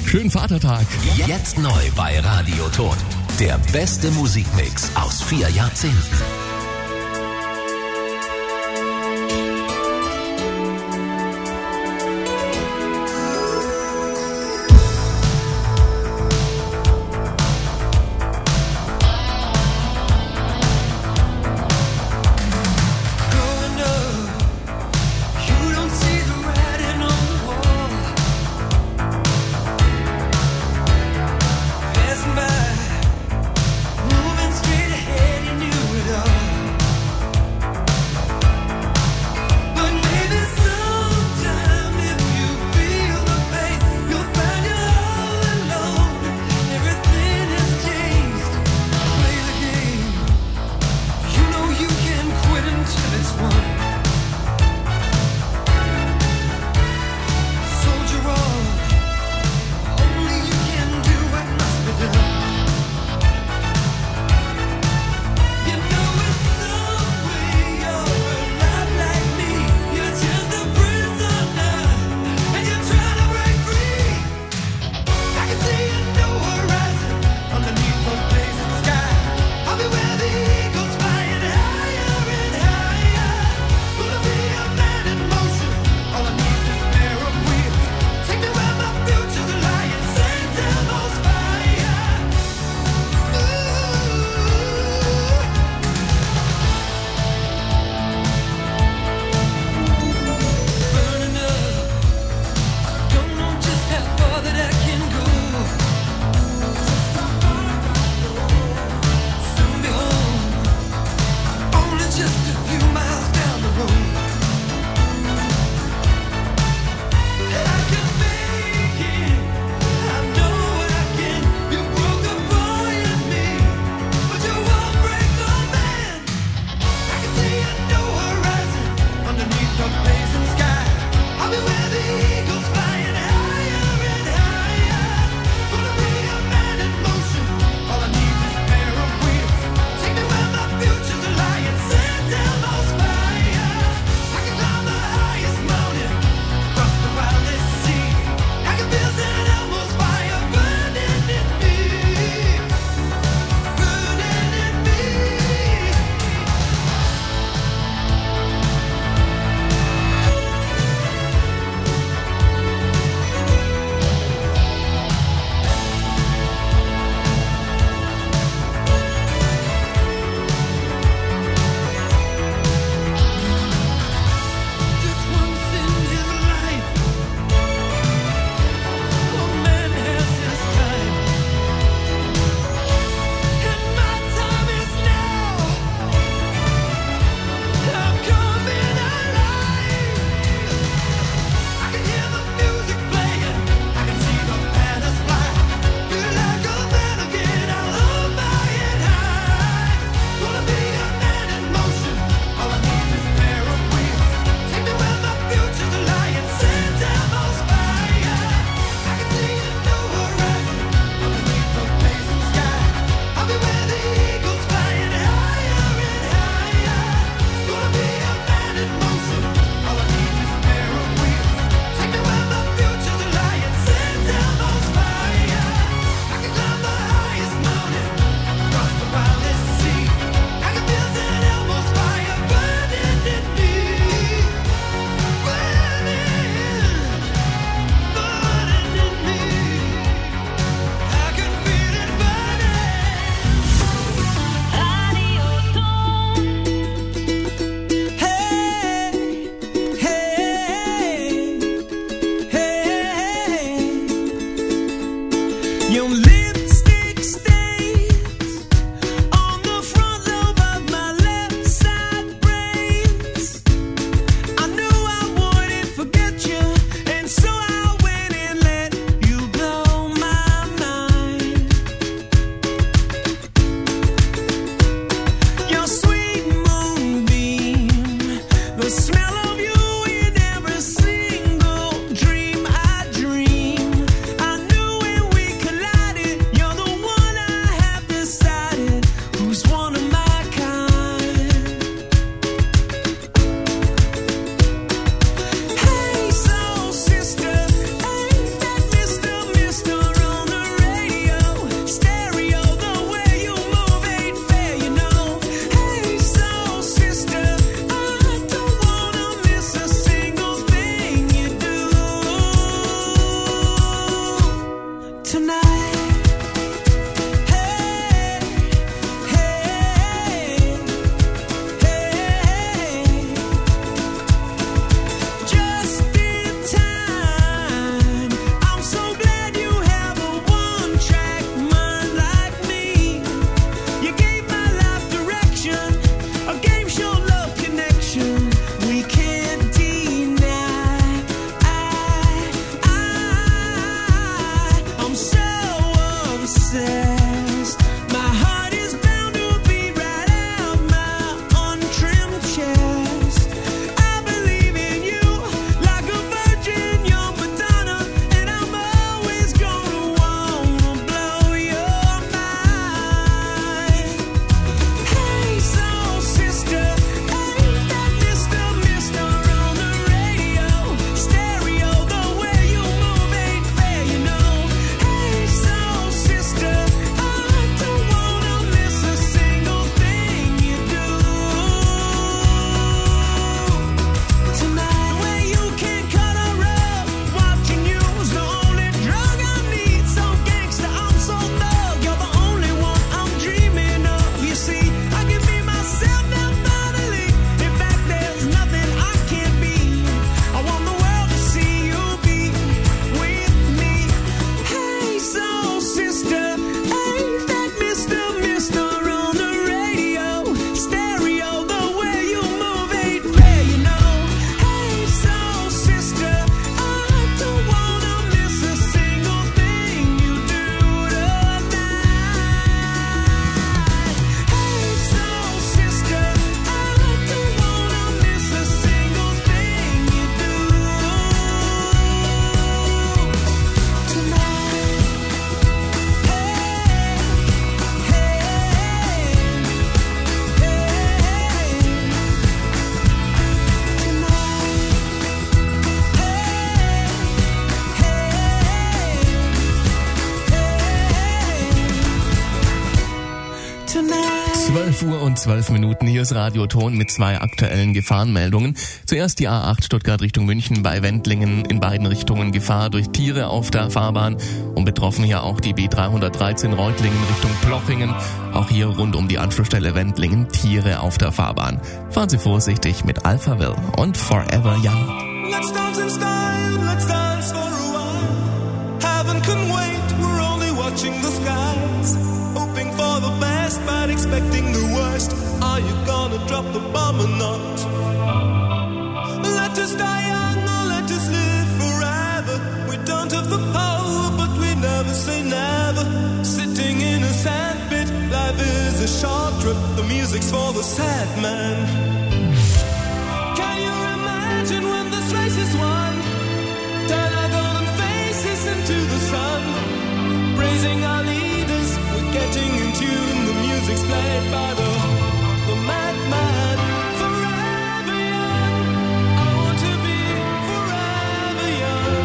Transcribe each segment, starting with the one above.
Schönen Vatertag. Jetzt neu bei Radio Ton. Der beste Musikmix aus 4 Jahrzehnten. Dream I dream. I knew when we collided. 12 Uhr und 12 Minuten. Hier ist Radio Ton mit 2 aktuellen Gefahrenmeldungen. Zuerst die A8 Stuttgart Richtung München bei Wendlingen, in beiden Richtungen Gefahr durch Tiere auf der Fahrbahn. Und betroffen hier auch die B313 Reutlingen Richtung Plochingen. Auch hier rund um die Anschlussstelle Wendlingen Tiere auf der Fahrbahn. Fahren Sie vorsichtig mit Alphaville und Forever Young. Let's dance in style, let's dance for a while. Heaven can wait, we're only watching the skies. Hoping for the best, but expecting the worst. Are you gonna drop the bomb or not? Let us die young or let us live forever. We don't have the power, but we never say never. Sitting in a sandpit, life is a short trip. The music's for the sad man. Can you imagine when this race is won? Turn our golden faces into the sun. Praising our leaders, we're getting in tune. The music's played by the madman. Forever young, I want to be forever young.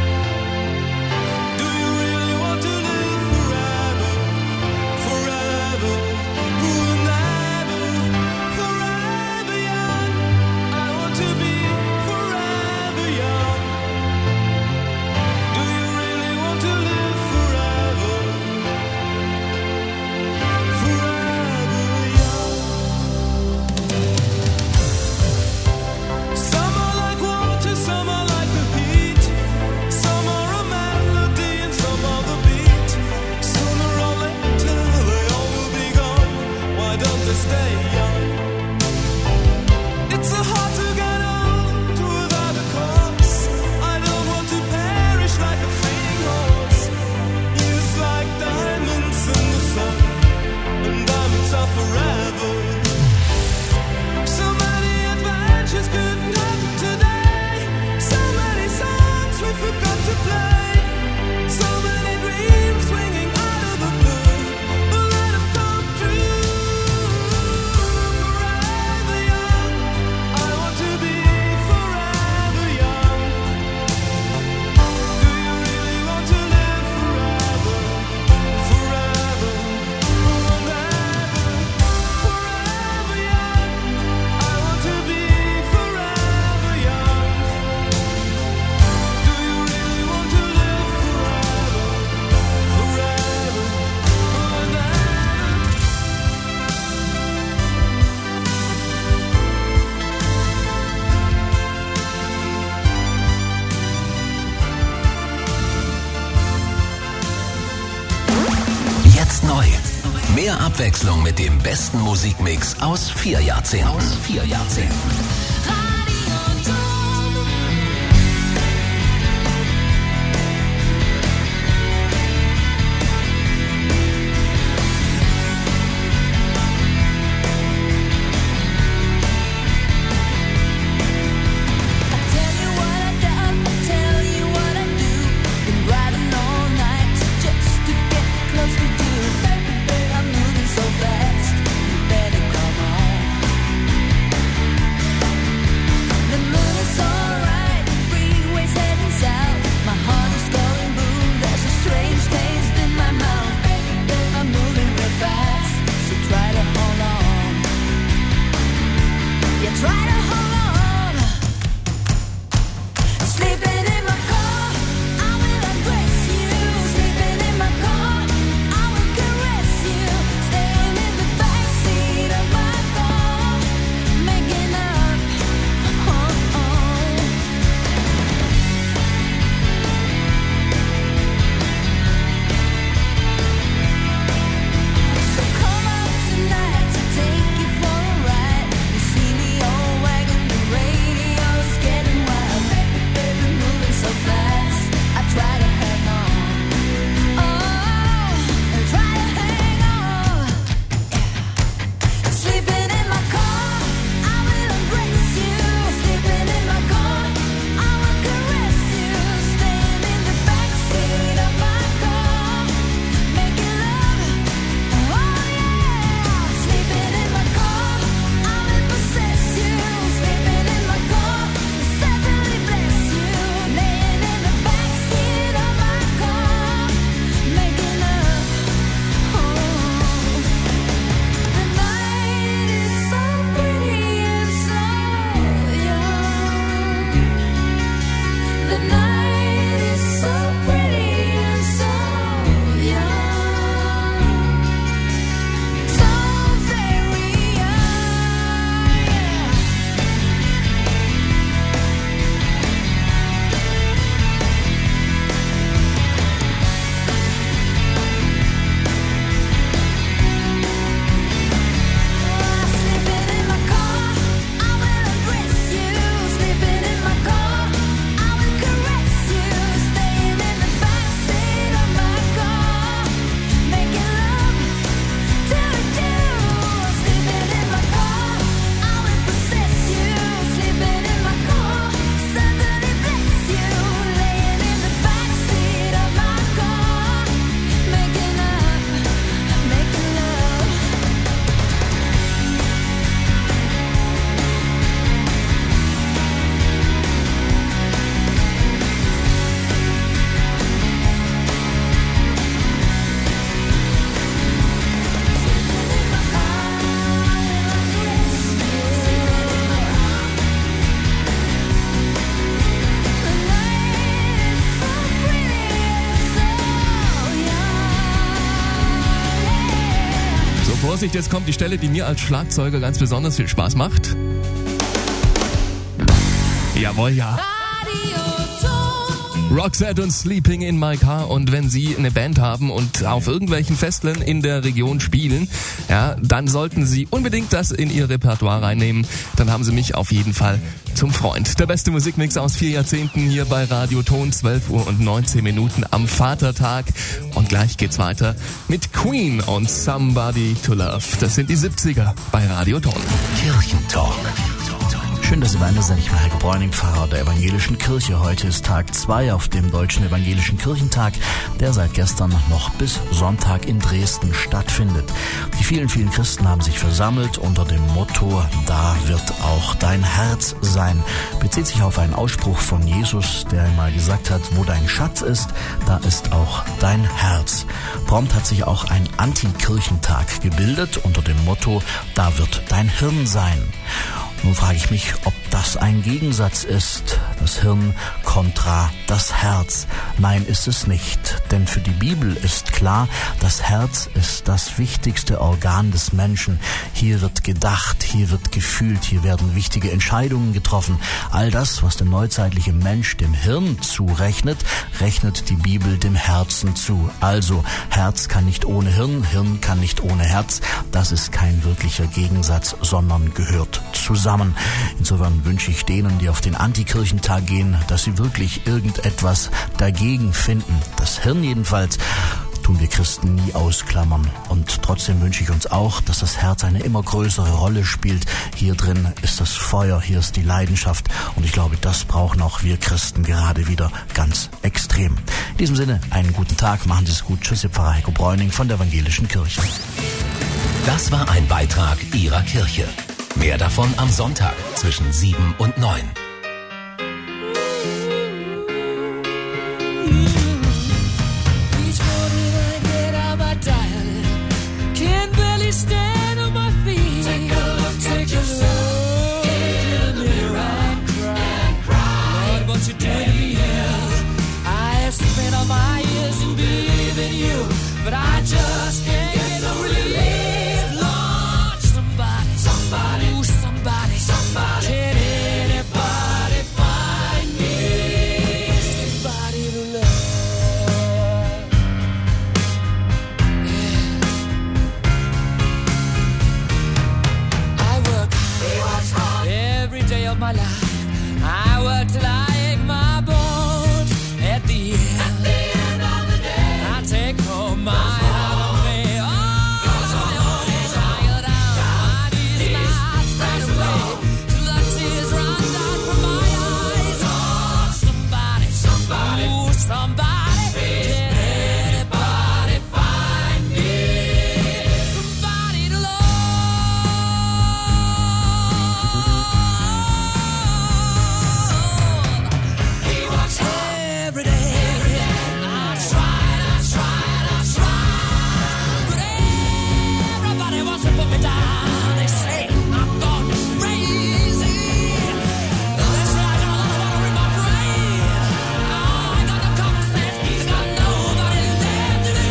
Do you really want to live forever? Forever, forever, forever young. I want to be forever young. Do you really want to live forever? Forever young. Mehr Abwechslung mit dem besten Musikmix aus 4 Jahrzehnten. Vorsicht, jetzt kommt die Stelle, die mir als Schlagzeuger ganz besonders viel Spaß macht. Jawohl, ja. Roxette und Sleeping in My Car. Und wenn Sie eine Band haben und auf irgendwelchen Festlern in der Region spielen, ja, dann sollten Sie unbedingt das in Ihr Repertoire reinnehmen. Dann haben Sie mich auf jeden Fall zum Freund. Der beste Musikmix aus 4 Jahrzehnten hier bei Radio Ton, 12 Uhr und 19 Minuten am Vatertag. Und gleich geht's weiter mit Queen und Somebody to Love. Das sind die 70er bei Radio Ton. Kirchentalk. Schön, dass Sie bei mir sind. Ich bin Heiko Bräuning, Pfarrer der Evangelischen Kirche. Heute ist Tag 2 auf dem Deutschen Evangelischen Kirchentag, der seit gestern noch bis Sonntag in Dresden stattfindet. Die vielen, vielen Christen haben sich versammelt unter dem Motto, da wird auch dein Herz sein. Bezieht sich auf einen Ausspruch von Jesus, der einmal gesagt hat, wo dein Schatz ist, da ist auch dein Herz. Prompt hat sich auch ein Anti-Kirchentag gebildet unter dem Motto, da wird dein Hirn sein. Nun frage ich mich, ob das ein Gegensatz ist, das Hirn kontra das Herz. Nein, ist es nicht, denn für die Bibel ist klar, das Herz ist das wichtigste Organ des Menschen. Hier wird gedacht, hier wird gefühlt, hier werden wichtige Entscheidungen getroffen. All das, was der neuzeitliche Mensch dem Hirn zurechnet, rechnet die Bibel dem Herzen zu. Also, Herz kann nicht ohne Hirn, Hirn kann nicht ohne Herz. Das ist kein wirklicher Gegensatz, sondern gehört zusammen. Insofern wünsche ich denen, die auf den Antikirchentag gehen, dass sie wirklich irgendetwas dagegen finden. Das Hirn jedenfalls tun wir Christen nie ausklammern. Und trotzdem wünsche ich uns auch, dass das Herz eine immer größere Rolle spielt. Hier drin ist das Feuer, hier ist die Leidenschaft. Und ich glaube, das brauchen auch wir Christen gerade wieder ganz extrem. In diesem Sinne, einen guten Tag, machen Sie es gut. Tschüss, Ihr Pfarrer Heiko Bräuning von der Evangelischen Kirche. Das war ein Beitrag Ihrer Kirche. Mehr davon am Sonntag zwischen 7 und 9. But I just can't get no relief, Lord. Somebody, ooh, somebody, can anybody find me somebody to love? Yeah. I work hard every day of my life. I work till I ache my bones. At the end of the day, I take home my heart of me. Oh, tired out. My knees not straight away till the tears run down from my eyes. Oh, somebody, ooh, somebody, can anybody find me somebody to love? He works every day. I tried, but everybody wants to put me down. They say I'm gone crazy. They say I got a lot of water in my brain. I ain't got no common sense. I got nobody left to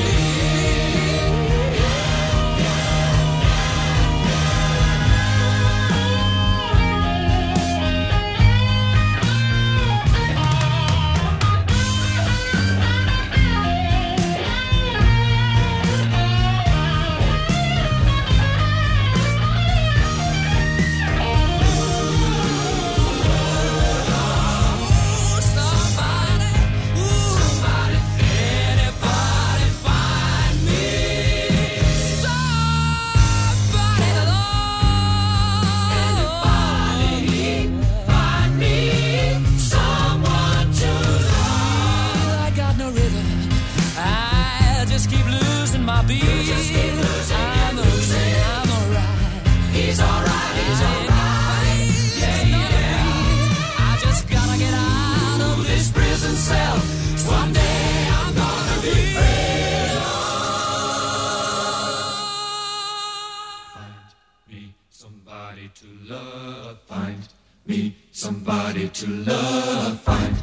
somebody to love, find